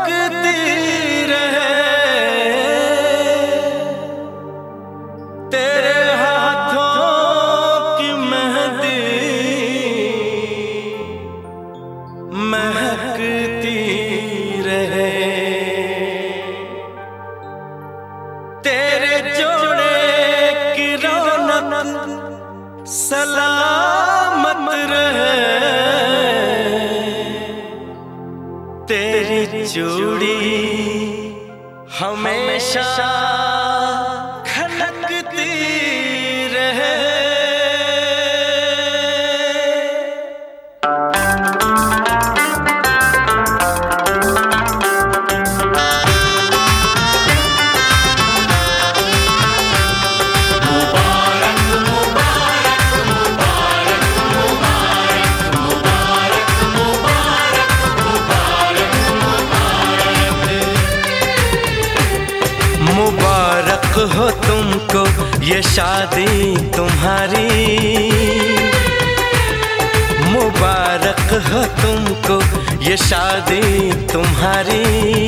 महकती रहे तेरे हाथों की मेहंदी, महकती रहे तेरे जोड़े की रौनक सलामत रहे, तेरी चूड़ी हमेशा खनकती रहे। मुबारक हो तुमको ये शादी तुम्हारी, मुबारक हो तुमको ये शादी तुम्हारी।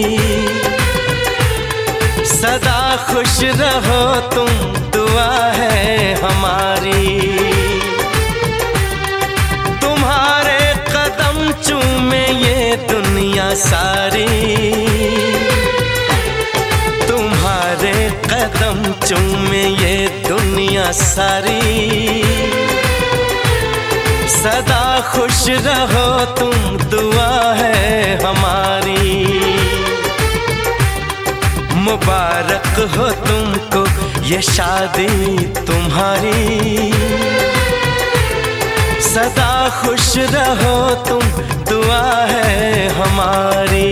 सदा खुश रहो तुम, दुआ है हमारी। तुम्हारे कदम चूमे ये दुनिया सारी, कदम चूमे ये दुनिया सारी। सदा खुश रहो तुम, दुआ है हमारी। मुबारक हो तुमको ये शादी तुम्हारी। सदा खुश रहो तुम, दुआ है हमारी।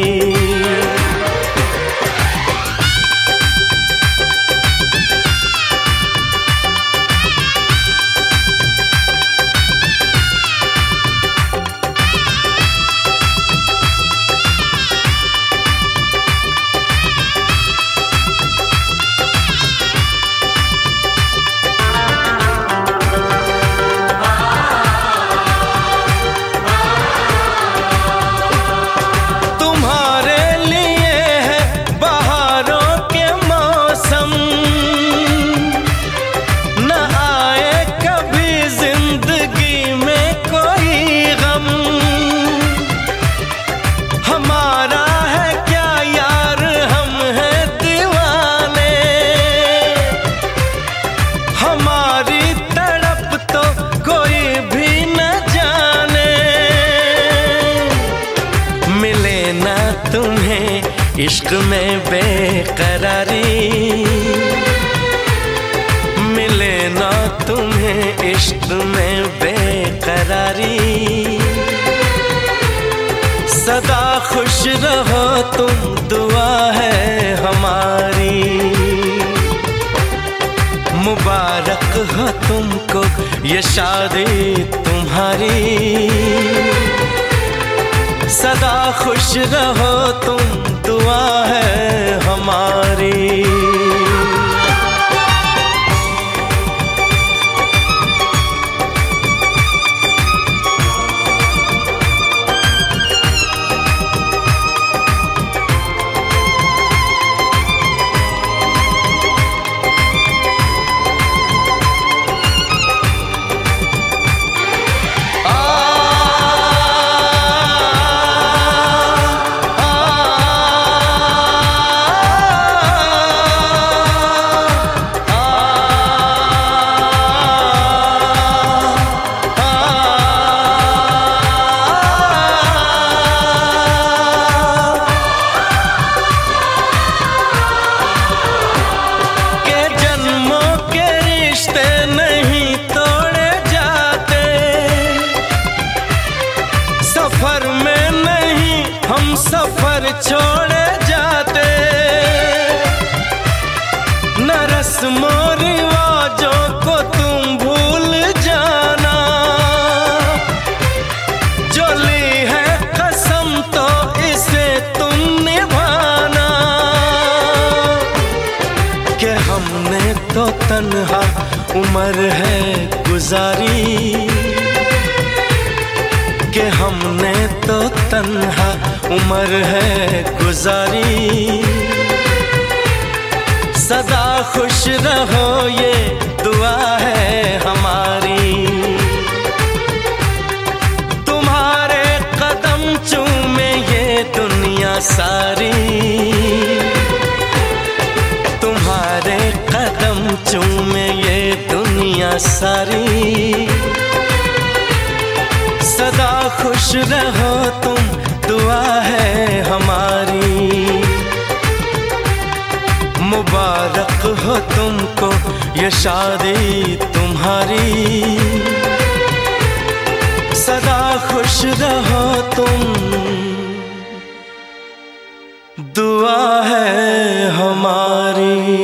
तुम्हें इश्क में बेकरारी मिले ना, तुम्हें इश्क में बेकरारी। सदा खुश रहो तुम, दुआ है हमारी। मुबारक हो तुमको ये शादी तुम्हारी। सदा खुश रहो तुम, दुआ है हमारी। सफर छोड़े जाते न रस्मों रिवाजों को तुम भूल जाना। जो ली है कसम तो इसे तुम निभाना। कि हमने तो तन्हा उम्र है गुजारी। कि हमने तो तन्हा उम्र है गुजारी। सदा खुश रहो ये दुआ है हमारी। तुम्हारे कदम चूमे ये दुनिया सारी। तुम्हारे कदम चूमे ये दुनिया सारी। सदा खुश रहो तुम दुआ है हमारी। मुबारक हो तुमको ये शादी तुम्हारी। सदा खुश रहो तुम दुआ है हमारी।